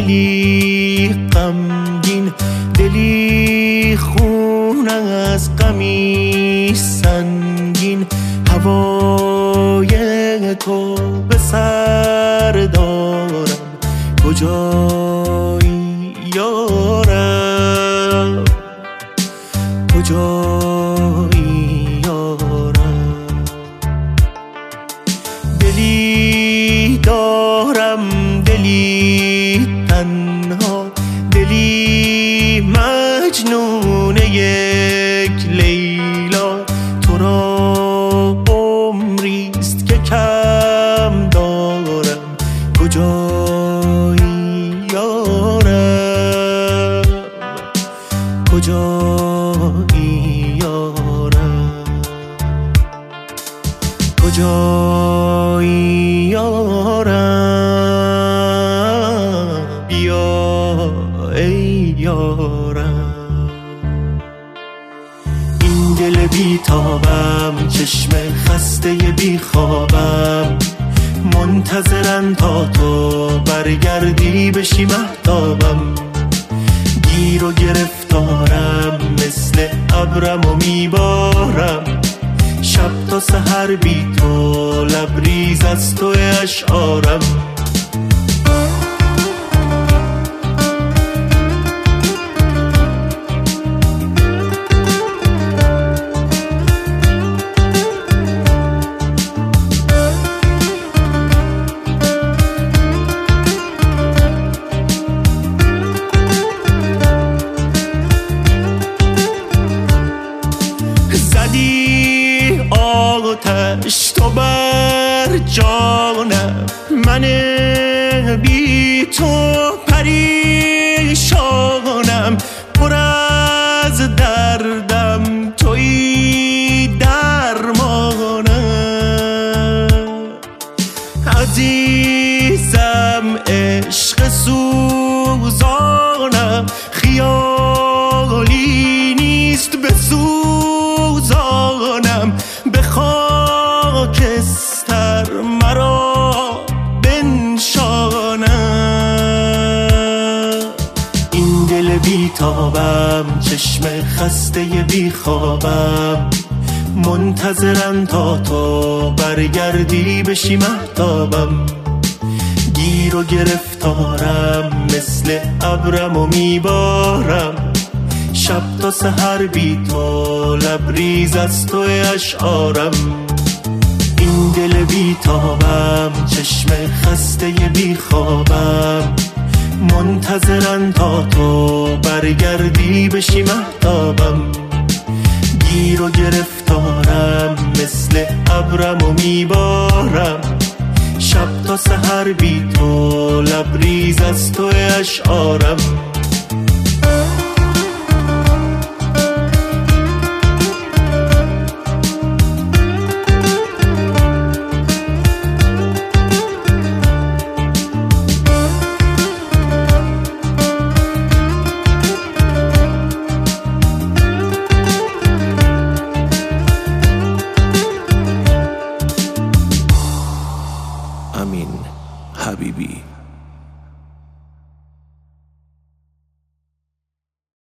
دلی غمگین، دلی خون از غمی سنگین، هوای تو به سر دارم، کجایی یارم، کجایی یارم. دلی دارم، دلی تنها، دلی مجنون یک لیلا، تو را عمریست که کم دارم، کجایی یارم، کجایی یارم، کجایی یارم، بیا ای یارم. این دل بیتابم، چشم خسته بیخوابم، منتظرن تا تو برگردی بشی مهتابم. گیر و گرفتارم، مثل ابرم و میبارم، شب تا سحر بی تو لبریز از تو اشعارم. آتش تو بر جانم، من بی تو پریشانم، پر از دردم تویی درمانم. عزیزم عشق سوزانم، خیالی نیست بسوزانم، به خاکستر مرا بنشانم. این دل بیتابم، چشم خسته بیخوابم، منتظرن تا تو برگردی بشی مهتابم. گیر و گرفتارم، مثل ابرم و میبارم، شب تا سحر بی تو لبریز از تو اشعارم. این دل بیتابم، چشم خسته بیخوابم، منتظرن تا تو برگردی بشی مهتابم. گیر و گرفتارم، مثل ابرم و میبارم، شب تا سحر بی تو لبریز از تو اشعارم. Amin Habibi.